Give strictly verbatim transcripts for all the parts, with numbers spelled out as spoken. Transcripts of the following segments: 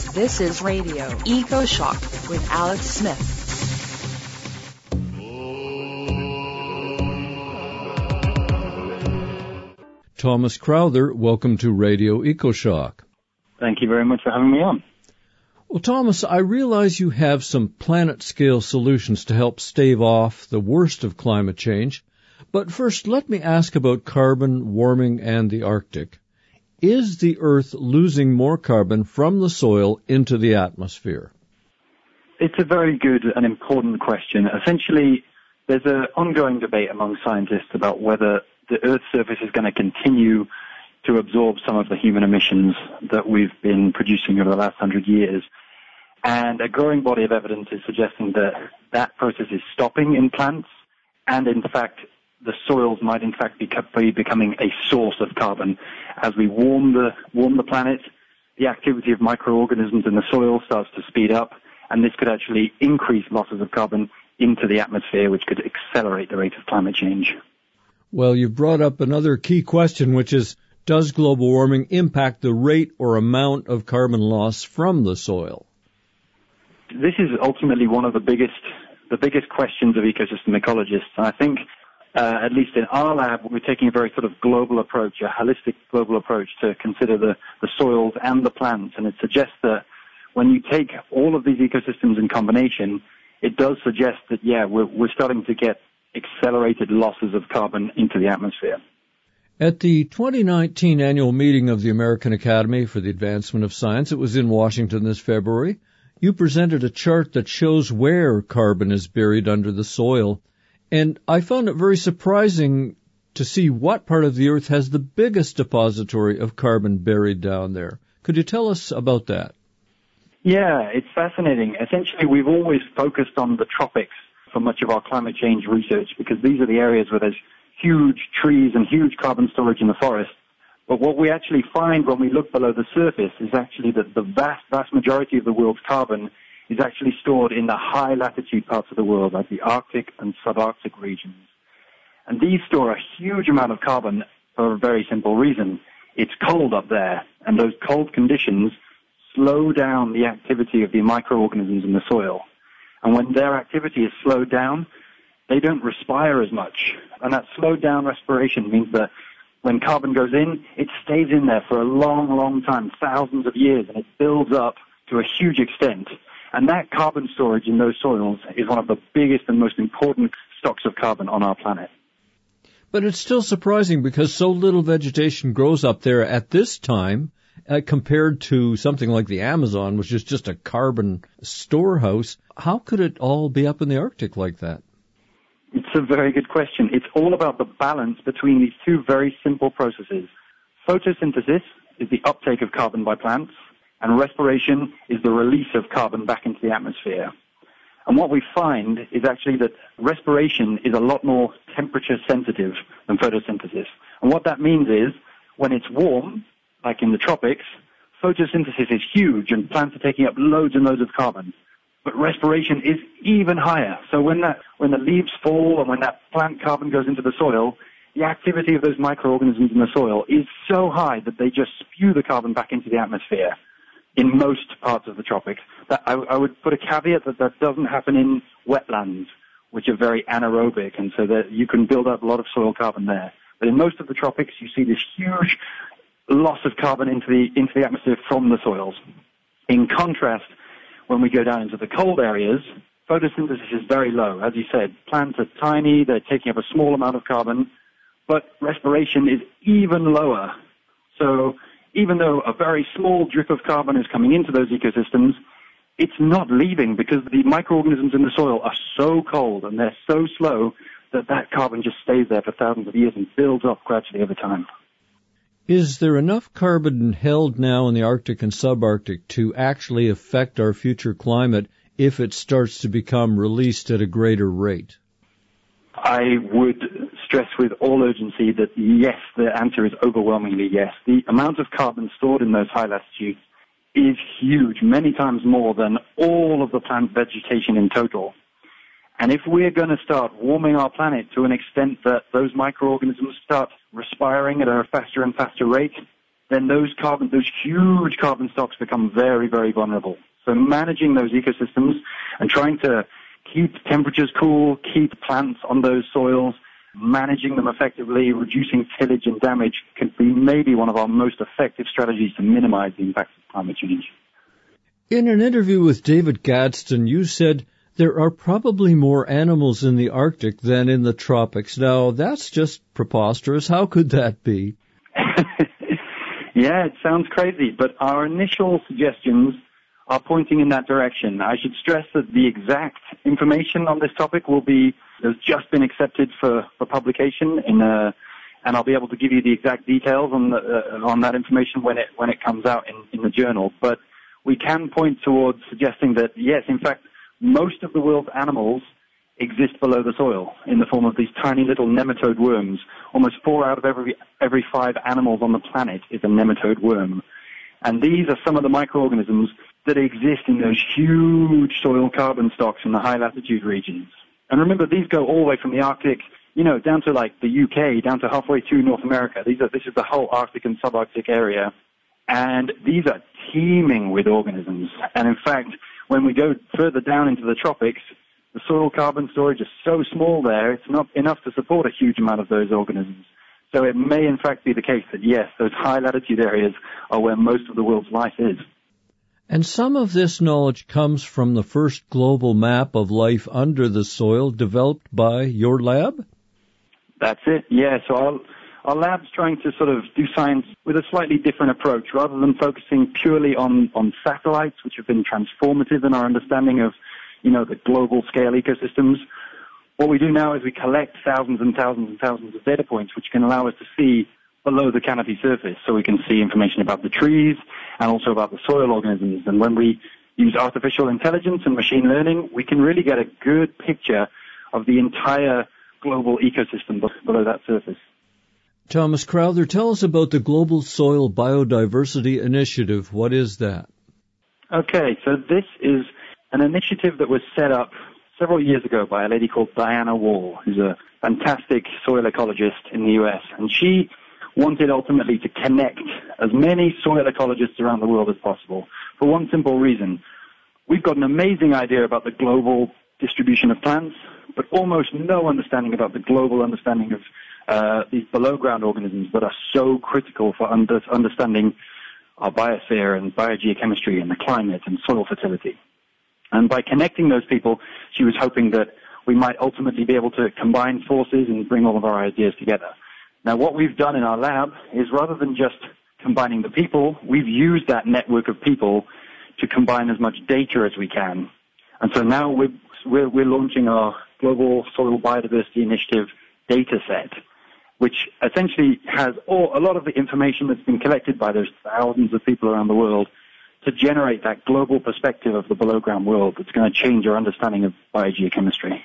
This is Radio EcoShock with Alex Smith. Thomas Crowther, welcome to Radio EcoShock. Thank you very much for having me on. Well, Thomas, I realize you have some planet-scale solutions to help stave off the worst of climate change. But first, let me ask about carbon warming and the Arctic. Is the Earth losing more carbon from the soil into the atmosphere? It's a very good and important question. Essentially, there's an ongoing debate among scientists about whether the Earth's surface is going to continue to absorb some of the human emissions that we've been producing over the last hundred years. And a growing body of evidence is suggesting that that process is stopping in plants, and in fact, the soils might in fact be becoming a source of carbon. As we warm the, warm the planet, the activity of microorganisms in the soil starts to speed up, and this could actually increase losses of carbon into the atmosphere, which could accelerate the rate of climate change. Well, you've brought up another key question, which is, does global warming impact the rate or amount of carbon loss from the soil? This is ultimately one of the biggest, the biggest questions of ecosystem ecologists. And I think, uh, at least in our lab, we're taking a very sort of global approach, a holistic global approach to consider the, the soils and the plants. And it suggests that when you take all of these ecosystems in combination, it does suggest that, yeah, we're, we're starting to get accelerated losses of carbon into the atmosphere. At the twenty nineteen annual meeting of the American Academy for the Advancement of Science, it was in Washington this February, you presented a chart that shows where carbon is buried under the soil. And I found it very surprising to see what part of the Earth has the biggest depository of carbon buried down there. Could you tell us about that? Yeah, it's fascinating. Essentially, we've always focused on the tropics for much of our climate change research, because these are the areas where there's huge trees and huge carbon storage in the forest. But what we actually find when we look below the surface is actually that the vast, vast majority of the world's carbon is actually stored in the high latitude parts of the world, like the Arctic and subarctic regions. And these store a huge amount of carbon for a very simple reason. It's cold up there, and those cold conditions slow down the activity of the microorganisms in the soil. And when their activity is slowed down, they don't respire as much. And that slowed down respiration means that when carbon goes in, it stays in there for a long, long time, thousands of years, and it builds up to a huge extent. And that carbon storage in those soils is one of the biggest and most important stocks of carbon on our planet. But it's still surprising because so little vegetation grows up there at this time, Uh, compared to something like the Amazon, which is just a carbon storehouse. How could it all be up in the Arctic like that? It's a very good question. It's all about the balance between these two very simple processes. Photosynthesis is the uptake of carbon by plants, and respiration is the release of carbon back into the atmosphere. And what we find is actually that respiration is a lot more temperature sensitive than photosynthesis. And what that means is, when it's warm, like in the tropics, photosynthesis is huge and plants are taking up loads and loads of carbon. But respiration is even higher. So when that, when the leaves fall and when that plant carbon goes into the soil, the activity of those microorganisms in the soil is so high that they just spew the carbon back into the atmosphere in most parts of the tropics. That, I, I would put a caveat that that doesn't happen in wetlands, which are very anaerobic, and so that you can build up a lot of soil carbon there. But in most of the tropics, you see this huge loss of carbon into the into the atmosphere from the soils. In contrast, when we go down into the cold areas, photosynthesis is very low. As you said, plants are tiny, they're taking up a small amount of carbon, but respiration is even lower. So even though a very small drip of carbon is coming into those ecosystems, it's not leaving because the microorganisms in the soil are so cold and they're so slow that that carbon just stays there for thousands of years and builds up gradually over time. Is there enough carbon held now in the Arctic and subarctic to actually affect our future climate if it starts to become released at a greater rate? I would stress with all urgency that yes, the answer is overwhelmingly yes. The amount of carbon stored in those high latitudes is huge, many times more than all of the plant vegetation in total. And if we're going to start warming our planet to an extent that those microorganisms start respiring at a faster and faster rate, then those carbon, those huge carbon stocks become very, very vulnerable. So managing those ecosystems and trying to keep temperatures cool, keep plants on those soils, managing them effectively, reducing tillage and damage can be maybe one of our most effective strategies to minimize the impacts of climate change. In an interview with David Gadsden, you said there are probably more animals in the Arctic than in the tropics. Now, that's just preposterous. How could that be? Yeah, it sounds crazy, but our initial suggestions are pointing in that direction. I should stress that the exact information on this topic will be has just been accepted for, for publication, in a, and I'll be able to give you the exact details on the, uh, on that information when it when it comes out in, in the journal. But we can point towards suggesting that yes, in fact, most of the world's animals exist below the soil in the form of these tiny little nematode worms. Almost four out of every every five animals on the planet is a nematode worm. And these are some of the microorganisms that exist in those huge soil carbon stocks in the high latitude regions. And remember, these go all the way from the Arctic, you know, down to like the U K, down to halfway to North America. These are, this is the whole Arctic and subarctic area. And these are teeming with organisms. And in fact, when we go further down into the tropics, the soil carbon storage is so small there, it's not enough to support a huge amount of those organisms. So it may in fact be the case that, yes, those high latitude areas are where most of the world's life is. And some of this knowledge comes from the first global map of life under the soil developed by your lab? That's it, yeah. So our, our lab's trying to sort of do science with a slightly different approach. Rather than focusing purely on, on satellites, which have been transformative in our understanding of, you know, the global scale ecosystems, what we do now is we collect thousands and thousands and thousands of data points, which can allow us to see below the canopy surface. So we can see information about the trees and also about the soil organisms. And when we use artificial intelligence and machine learning, we can really get a good picture of the entire global ecosystem below that surface. Thomas Crowther, tell us about the Global Soil Biodiversity Initiative. What is that? Okay, so this is an initiative that was set up several years ago by a lady called Diana Wall, who's a fantastic soil ecologist in the U S. And she wanted ultimately to connect as many soil ecologists around the world as possible for one simple reason. We've got an amazing idea about the global distribution of plants, but almost no understanding about the global understanding of uh, these below-ground organisms that are so critical for under- understanding our biosphere and biogeochemistry and the climate and soil fertility. And by connecting those people, she was hoping that we might ultimately be able to combine forces and bring all of our ideas together. Now, what we've done in our lab is rather than just combining the people, we've used that network of people to combine as much data as we can. And so now we're, we're, we're launching our Global Soil Biodiversity Initiative data set, which essentially has all, a lot of the information that's been collected by those thousands of people around the world to generate that global perspective of the below-ground world that's going to change our understanding of biogeochemistry.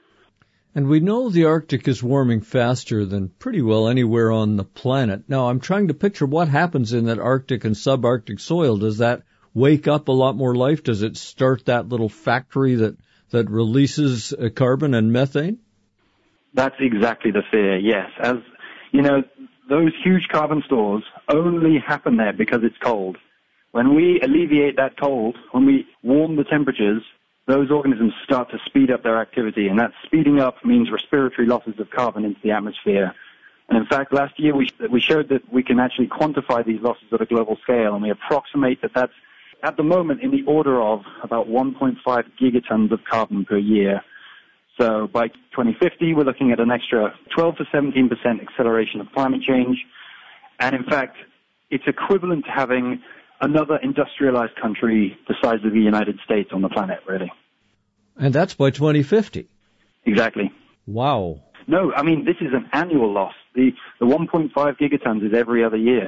And we know the Arctic is warming faster than pretty well anywhere on the planet. Now, I'm trying to picture what happens in that Arctic and subarctic soil. Does that wake up a lot more life? Does it start that little factory that, that releases uh, carbon and methane? That's exactly the fear, yes. As you know, those huge carbon stores only happen there because it's cold. When we alleviate that cold, when we warm the temperatures, those organisms start to speed up their activity, and that speeding up means respiratory losses of carbon into the atmosphere. And in fact, last year we, we showed that we can actually quantify these losses at a global scale, and we approximate that that's at the moment in the order of about one point five gigatons of carbon per year. So by twenty fifty, we're looking at an extra twelve to seventeen percent acceleration of climate change. And in fact, it's equivalent to having another industrialized country the size of the United States on the planet, really. And that's by twenty fifty. Exactly. Wow. No, I mean, this is an annual loss. The, the one point five gigatons is every other year.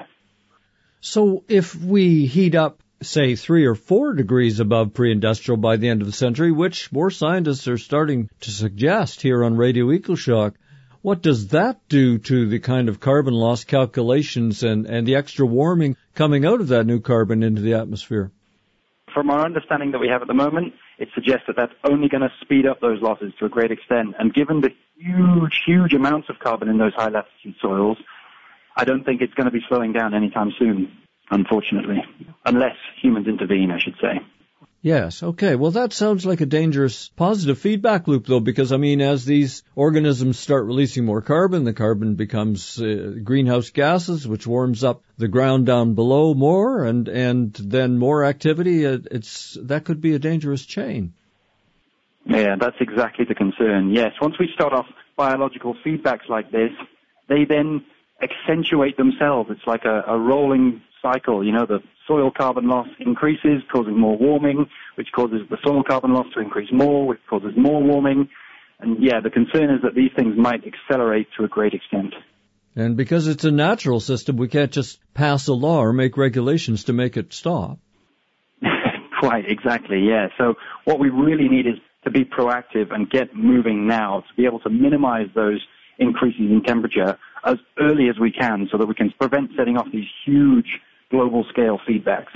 So if we heat up, say, three or four degrees above pre-industrial by the end of the century, which more scientists are starting to suggest here on Radio EcoShock, what does that do to the kind of carbon loss calculations and, and the extra warming coming out of that new carbon into the atmosphere? From our understanding that we have at the moment, it suggests that that's only going to speed up those losses to a great extent. And given the huge, huge amounts of carbon in those high latitude soils, I don't think it's going to be slowing down anytime soon, unfortunately, unless humans intervene, I should say. Yes, okay. Well, that sounds like a dangerous positive feedback loop, though, because, I mean, as these organisms start releasing more carbon, the carbon becomes uh, greenhouse gases, which warms up the ground down below more, and, and then more activity. It's that could be a dangerous chain. Yeah, that's exactly the concern. Yes, once we start off biological feedbacks like this, they then accentuate themselves. It's like a, a rolling cycle. You know, the soil carbon loss increases, causing more warming, which causes the soil carbon loss to increase more, which causes more warming. And yeah, the concern is that these things might accelerate to a great extent. And because it's a natural system, we can't just pass a law or make regulations to make it stop. Quite, exactly, yeah. So what we really need is to be proactive and get moving now to be able to minimize those increases in temperature as early as we can so that we can prevent setting off these huge global scale feedbacks.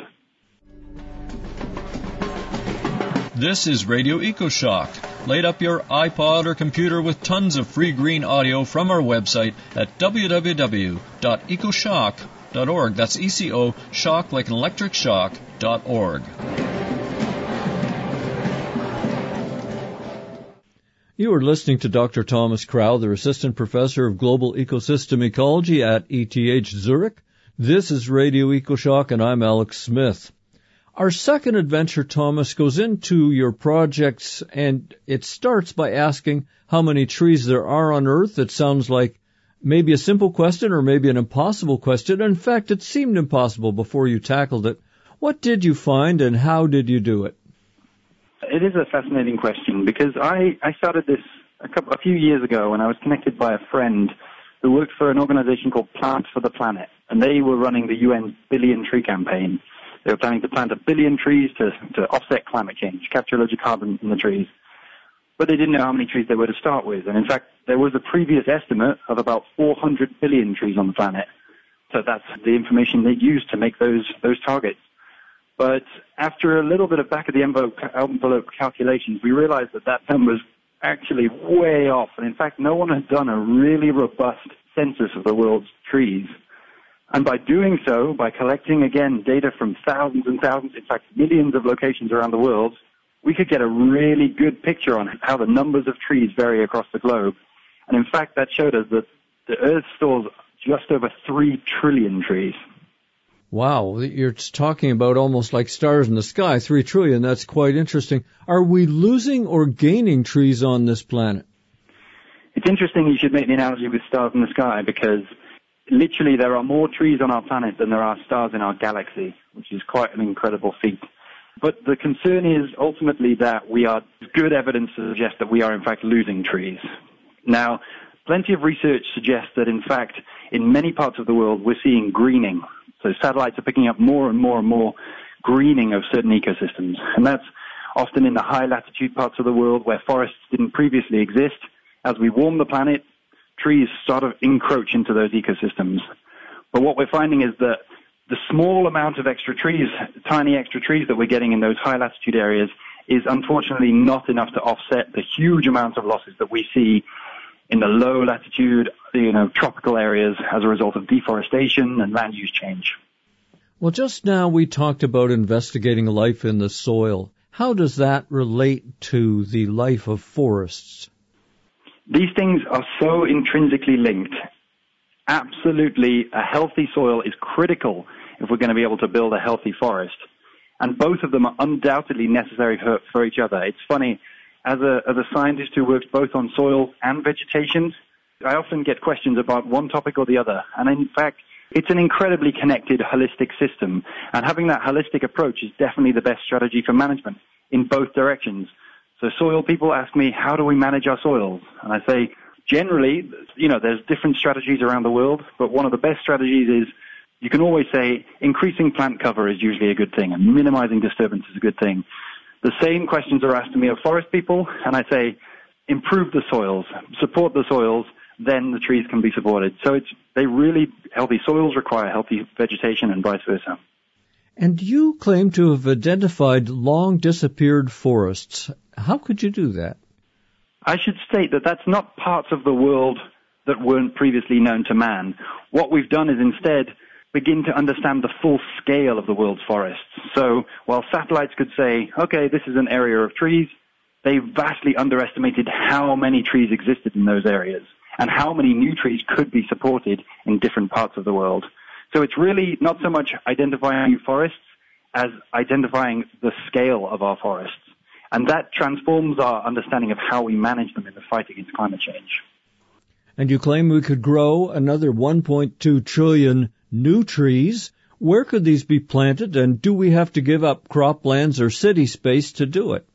This is Radio EcoShock. Light up your iPod or computer with tons of free green audio from our website at w w w dot ecoshock dot org. That's E C O, shock like an electric shock, dot org. You are listening to Doctor Thomas Crowther, Assistant Professor of Global Ecosystem Ecology at E T H Zurich. This is Radio EcoShock, and I'm Alex Smith. Our second adventure, Thomas, goes into your projects, and it starts by asking how many trees there are on Earth. It sounds like maybe a simple question or maybe an impossible question. In fact, it seemed impossible before you tackled it. What did you find, and how did you do it? It is a fascinating question because I, I started this a, couple, a few years ago when I was connected by a friend who worked for an organization called Plants for the Planet, and they were running the U N's Billion Tree Campaign. They were planning to plant a billion trees to, to offset climate change, capture loads of carbon in the trees. But they didn't know how many trees they were to start with. And in fact, there was a previous estimate of about four hundred billion trees on the planet. So that's the information they used to make those, those targets. But after a little bit of back of the envelope, envelope calculations, we realized that that number was actually way off. And in fact, no one had done a really robust census of the world's trees. And by doing so, by collecting, again, data from thousands and thousands, in fact, millions of locations around the world, we could get a really good picture on how the numbers of trees vary across the globe. And in fact, that showed us that the Earth stores just over three trillion trees. Wow, you're talking about almost like stars in the sky, three trillion. That's quite interesting. Are we losing or gaining trees on this planet? It's interesting you should make the analogy with stars in the sky because literally there are more trees on our planet than there are stars in our galaxy, which is quite an incredible feat. But the concern is ultimately that we are good evidence to suggest that we are in fact losing trees. Now, plenty of research suggests that in fact in many parts of the world we're seeing greening. So satellites are picking up more and more and more greening of certain ecosystems. And that's often in the high latitude parts of the world where forests didn't previously exist. As we warm the planet, trees sort of encroach into those ecosystems. But what we're finding is that the small amount of extra trees, tiny extra trees that we're getting in those high latitude areas is unfortunately not enough to offset the huge amounts of losses that we see in the low latitude, you know, tropical areas as a result of deforestation and land use change. Well, just now we talked about investigating life in the soil. How does that relate to the life of forests? These things are so intrinsically linked. Absolutely, a healthy soil is critical if we're going to be able to build a healthy forest. And both of them are undoubtedly necessary for, for each other. It's funny, as a, as a scientist who works both on soil and vegetation, I often get questions about one topic or the other. And in fact, it's an incredibly connected, holistic system. And having that holistic approach is definitely the best strategy for management in both directions. So soil people ask me, how do we manage our soils? And I say, generally, you know, there's different strategies around the world, but one of the best strategies is you can always say increasing plant cover is usually a good thing and minimizing disturbance is a good thing. The same questions are asked to me of forest people, and I say improve the soils, support the soils, then the trees can be supported. So it's they really, healthy soils require healthy vegetation and vice versa. And you claim to have identified long disappeared forests. How could you do that? I should state that that's not parts of the world that that weren't previously known to man. What we've done is instead begin to understand the full scale of the world's forests. So while satellites could say, okay, this is an area of trees, they vastly underestimated how many trees existed in those areas and how many new trees could be supported in different parts of the world. So it's really not so much identifying new forests as identifying the scale of our forests. And that transforms our understanding of how we manage them in the fight against climate change. And you claim we could grow another one point two trillion new trees. Where could these be planted, and do we have to give up croplands or city space to do it?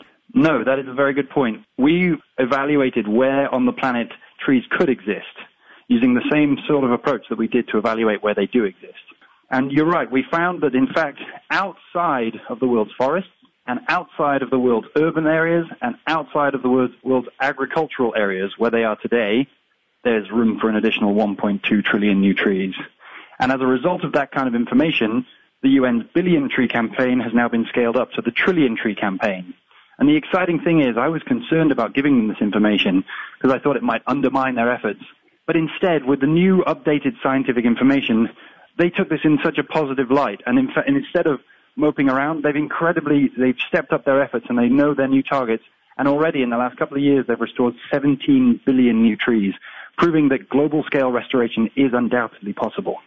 No, that is a very good point. We evaluated where on the planet trees could exist, using the same sort of approach that we did to evaluate where they do exist. And you're right, we found that in fact, outside of the world's forests, and outside of the world's urban areas, and outside of the world's, world's agricultural areas where they are today, there's room for an additional one point two trillion new trees. And as a result of that kind of information, the U N's billion tree campaign has now been scaled up to the trillion tree campaign. And the exciting thing is, I was concerned about giving them this information because I thought it might undermine their efforts. But instead, with the new updated scientific information, they took this in such a positive light. And, in fact, and instead of moping around, they've incredibly, they've stepped up their efforts and they know their new targets. And already in the last couple of years, they've restored seventeen billion new trees, proving that global scale restoration is undoubtedly possible.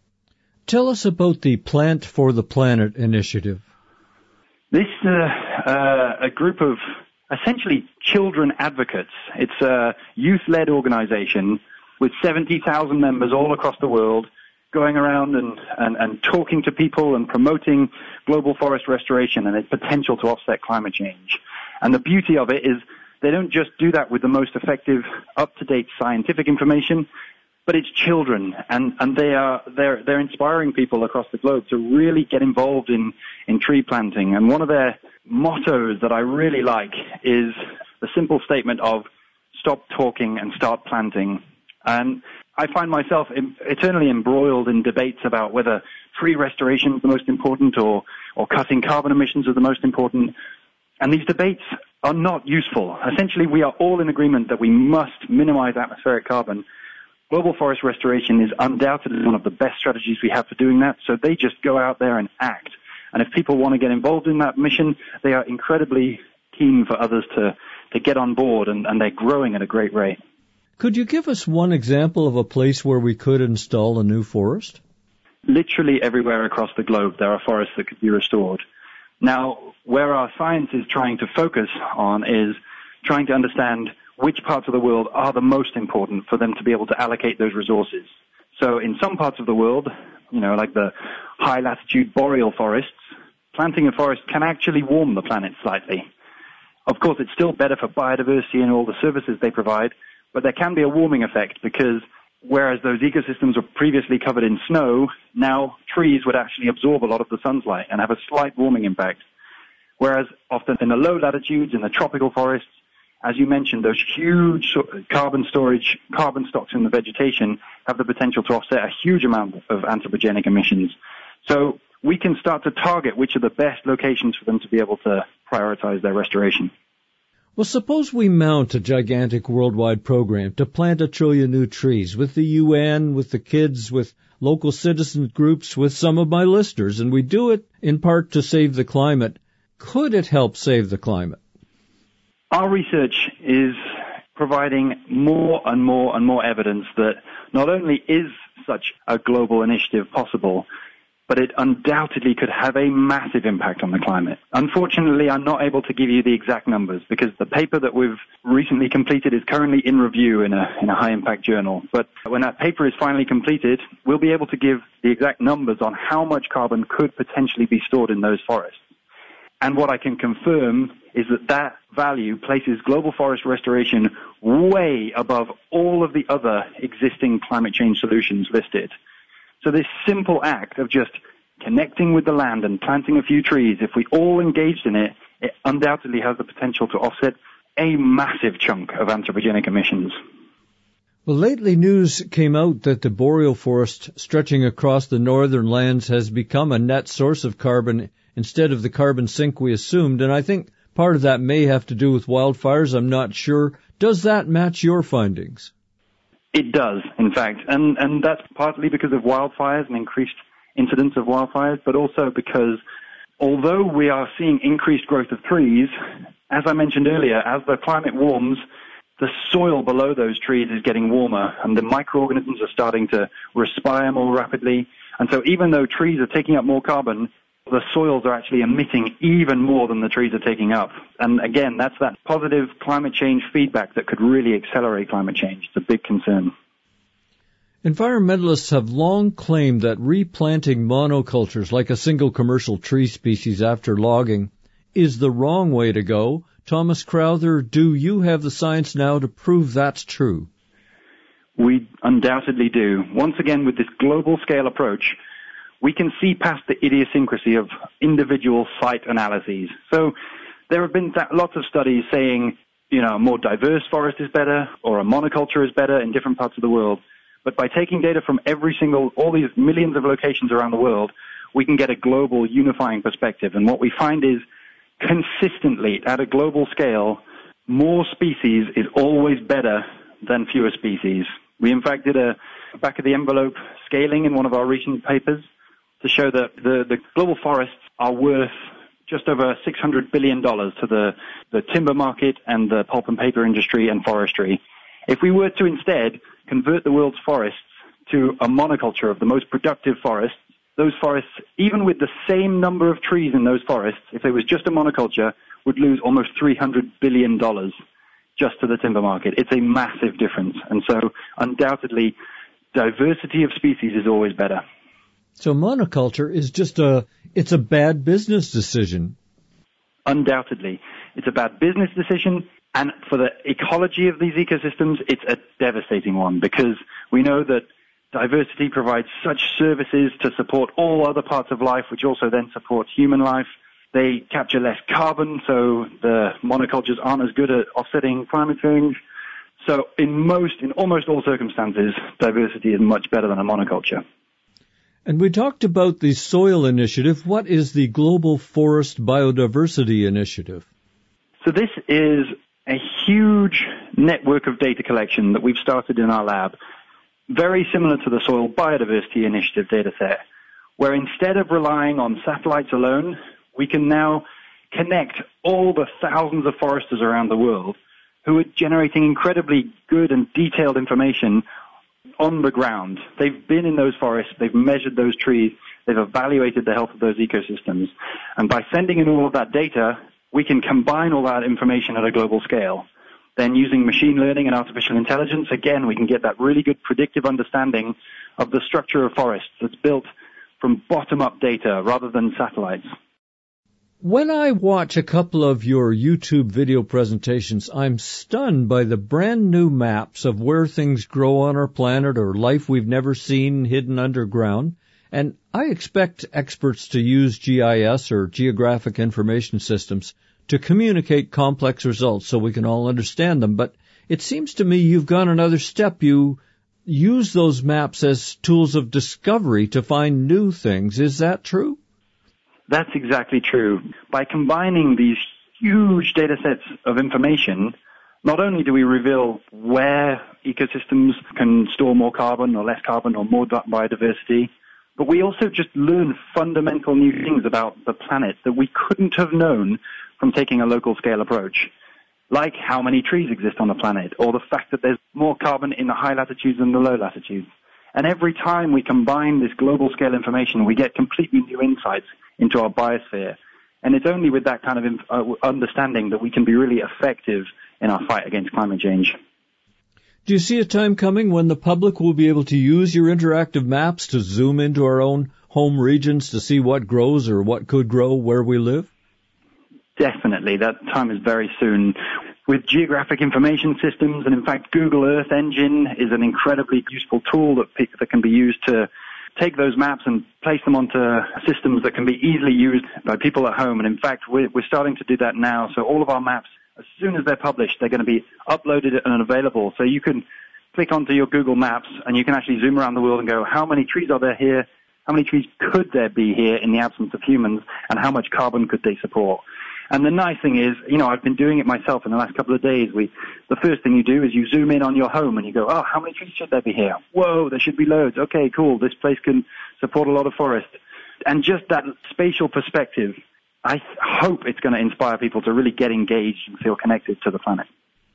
Tell us about the Plant for the Planet initiative. This is uh, uh, a group of essentially children advocates. It's a youth-led organization with seventy thousand members all across the world, going around and, and, and talking to people and promoting global forest restoration and its potential to offset climate change. And the beauty of it is they don't just do that with the most effective, up-to-date scientific information, but it's children, and, and they are, they're, they're inspiring people across the globe to really get involved in, in tree planting. And one of their mottos that I really like is the simple statement of stop talking and start planting. And I find myself eternally embroiled in debates about whether tree restoration is the most important or, or cutting carbon emissions are the most important. And these debates are not useful. Essentially, we are all in agreement that we must minimize atmospheric carbon. Global forest restoration is undoubtedly one of the best strategies we have for doing that, so they just go out there and act. And if people want to get involved in that mission, they are incredibly keen for others to, to get on board, and, and they're growing at a great rate. Could you give us one example of a place where we could install a new forest? Literally everywhere across the globe, there are forests that could be restored. Now, where our science is trying to focus on is trying to understand which parts of the world are the most important for them to be able to allocate those resources. So in some parts of the world, you know, like the high-latitude boreal forests, planting a forest can actually warm the planet slightly. Of course, it's still better for biodiversity and all the services they provide, but there can be a warming effect because whereas those ecosystems were previously covered in snow, now trees would actually absorb a lot of the sun's light and have a slight warming impact. Whereas often in the low latitudes, in the tropical forests, as you mentioned, those huge carbon storage, carbon stocks in the vegetation have the potential to offset a huge amount of anthropogenic emissions. So we can start to target which are the best locations for them to be able to prioritize their restoration. Well, suppose we mount a gigantic worldwide program to plant a trillion new trees with the U N, with the kids, with local citizen groups, with some of my listeners, and we do it in part to save the climate. Could it help save the climate? Our research is providing more and more and more evidence that not only is such a global initiative possible, but it undoubtedly could have a massive impact on the climate. Unfortunately, I'm not able to give you the exact numbers because the paper that we've recently completed is currently in review in a, in a high-impact journal. But when that paper is finally completed, we'll be able to give the exact numbers on how much carbon could potentially be stored in those forests. And what I can confirm is that that value places global forest restoration way above all of the other existing climate change solutions listed. So this simple act of just connecting with the land and planting a few trees, if we all engaged in it, it undoubtedly has the potential to offset a massive chunk of anthropogenic emissions. Well, lately news came out that the boreal forest stretching across the northern lands has become a net source of carbon instead of the carbon sink we assumed, and I think part of that may have to do with wildfires. I'm not sure. Does that match your findings? It does, in fact, and, and that's partly because of wildfires and increased incidence of wildfires, but also because although we are seeing increased growth of trees, as I mentioned earlier, as the climate warms, the soil below those trees is getting warmer, and the microorganisms are starting to respire more rapidly. And so even though trees are taking up more carbon, the soils are actually emitting even more than the trees are taking up. And again, that's that positive climate change feedback that could really accelerate climate change. It's a big concern. Environmentalists have long claimed that replanting monocultures like a single commercial tree species after logging is the wrong way to go. Thomas Crowther, do you have the science now to prove that's true? We undoubtedly do. Once again, with this global scale approach, we can see past the idiosyncrasy of individual site analyses. So there have been th- lots of studies saying, you know, a more diverse forest is better or a monoculture is better in different parts of the world. But by taking data from every single, all these millions of locations around the world, we can get a global unifying perspective. And what we find is consistently at a global scale, more species is always better than fewer species. We in fact did a back of the envelope scaling in one of our recent papers to show that the, the global forests are worth just over six hundred billion dollars to the, the timber market and the pulp and paper industry and forestry. If we were to instead convert the world's forests to a monoculture of the most productive forests, those forests, even with the same number of trees in those forests, if it was just a monoculture, would lose almost three hundred billion dollars just to the timber market. It's a massive difference. And so undoubtedly, diversity of species is always better. So monoculture is just a, it's a bad business decision. Undoubtedly. It's a bad business decision, and for the ecology of these ecosystems, it's a devastating one, because we know that diversity provides such services to support all other parts of life, which also then supports human life. They capture less carbon, so the monocultures aren't as good at offsetting climate change. So in most, in almost all circumstances, diversity is much better than a monoculture. And we talked about the Soil Initiative. What is the Global Forest Biodiversity Initiative? So this is a huge network of data collection that we've started in our lab, very similar to the Soil Biodiversity Initiative dataset, where instead of relying on satellites alone, we can now connect all the thousands of foresters around the world who are generating incredibly good and detailed information on the ground. They've been in those forests, they've measured those trees, they've evaluated the health of those ecosystems. And by sending in all of that data, we can combine all that information at a global scale. Then using machine learning and artificial intelligence, again, we can get that really good predictive understanding of the structure of forests that's built from bottom-up data rather than satellites. When I watch a couple of your YouTube video presentations, I'm stunned by the brand new maps of where things grow on our planet or life we've never seen hidden underground. And I expect experts to use G I S or Geographic Information Systems to communicate complex results so we can all understand them. But it seems to me you've gone another step. You use those maps as tools of discovery to find new things. Is that true? That's exactly true. By combining these huge data sets of information, not only do we reveal where ecosystems can store more carbon or less carbon or more biodiversity, but we also just learn fundamental new things about the planet that we couldn't have known from taking a local scale approach, like how many trees exist on the planet, or the fact that there's more carbon in the high latitudes than the low latitudes. And every time we combine this global scale information, we get completely new insights into our biosphere. And it's only with that kind of uh, understanding that we can be really effective in our fight against climate change. Do you see a time coming when the public will be able to use your interactive maps to zoom into our own home regions to see what grows or what could grow where we live? Definitely. That time is very soon. With geographic information systems, and in fact Google Earth Engine is an incredibly useful tool that, that can be used to take those maps and place them onto systems that can be easily used by people at home. And in fact, we're, we're starting to do that now. So all of our maps, as soon as they're published, they're going to be uploaded and available. So you can click onto your Google Maps and you can actually zoom around the world and go, how many trees are there here? How many trees could there be here in the absence of humans? And how much carbon could they support? And the nice thing is, you know, I've been doing it myself in the last couple of days. We, the first thing you do is you zoom in on your home and you go, oh, how many trees should there be here? Whoa, there should be loads. Okay, cool. This place can support a lot of forest. And just that spatial perspective, I hope it's going to inspire people to really get engaged and feel connected to the planet.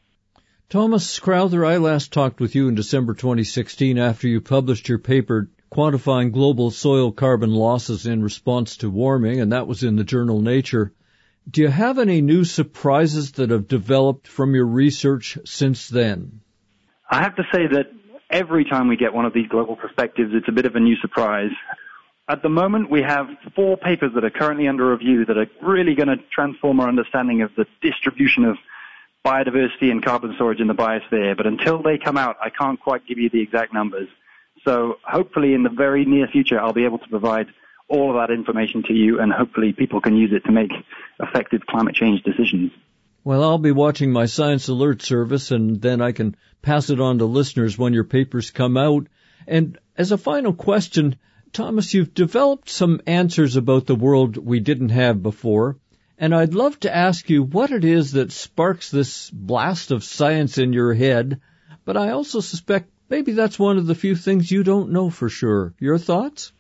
Thomas Crowther, I last talked with you in December twenty sixteen after you published your paper quantifying global soil carbon losses in response to warming, and that was in the journal Nature. Do you have any new surprises that have developed from your research since then? I have to say that every time we get one of these global perspectives, it's a bit of a new surprise. At the moment, we have four papers that are currently under review that are really going to transform our understanding of the distribution of biodiversity and carbon storage in the biosphere. But until they come out, I can't quite give you the exact numbers. So hopefully in the very near future, I'll be able to provide all of that information to you, and hopefully people can use it to make effective climate change decisions. Well, I'll be watching my Science Alert service, and then I can pass it on to listeners when your papers come out. And as a final question, Thomas, you've developed some answers about the world we didn't have before, and I'd love to ask you what it is that sparks this blast of science in your head, but I also suspect maybe that's one of the few things you don't know for sure. Your thoughts?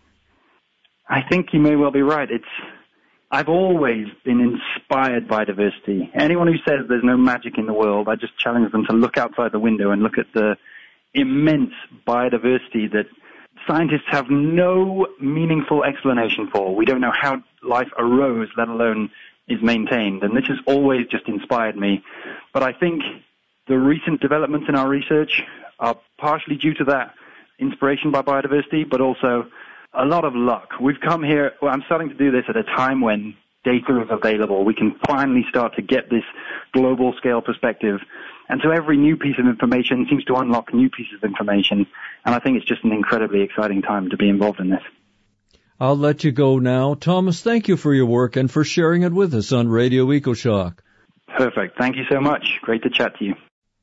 I think you may well be right. It's I've always been inspired by diversity. Anyone who says there's no magic in the world, I just challenge them to look outside the window and look at the immense biodiversity that scientists have no meaningful explanation for. We don't know how life arose, let alone is maintained. And this has always just inspired me. But I think the recent developments in our research are partially due to that inspiration by biodiversity, but also a lot of luck. We've come here, well, I'm starting to do this at a time when data is available. We can finally start to get this global scale perspective. And so every new piece of information seems to unlock new pieces of information. And I think it's just an incredibly exciting time to be involved in this. I'll let you go now. Thomas, thank you for your work and for sharing it with us on Radio EcoShock. Perfect. Thank you so much. Great to chat to you.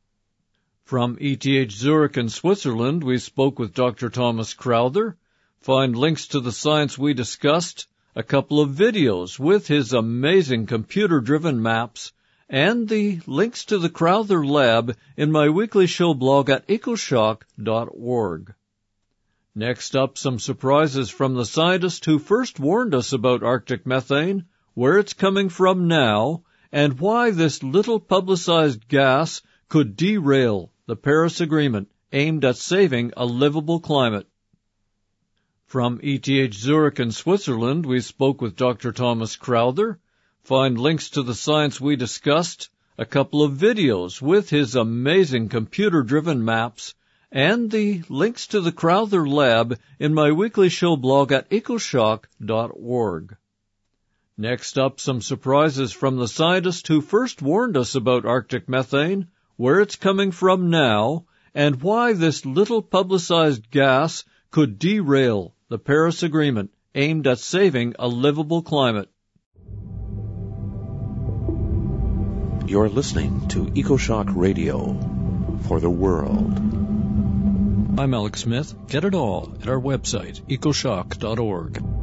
From E T H Zurich in Switzerland, we spoke with Doctor Thomas Crowther. Find links to the science we discussed, a couple of videos with his amazing computer-driven maps, and the links to the Crowther Lab in my weekly show blog at ecoshock dot org. Next up, some surprises from the scientist who first warned us about Arctic methane, where it's coming from now, and why this little publicized gas could derail the Paris Agreement aimed at saving a livable climate. From E T H Zurich in Switzerland, we spoke with Doctor Thomas Crowther. Find links to the science we discussed, a couple of videos with his amazing computer-driven maps, and the links to the Crowther Lab in my weekly show blog at ecoshock dot org. Next up, some surprises from the scientist who first warned us about Arctic methane, where it's coming from now, and why this little publicized gas could derail the Paris Agreement aimed at saving a livable climate. You're listening to EcoShock Radio for the world. I'm Alex Smith. Get it all at our website, ecoshock dot org.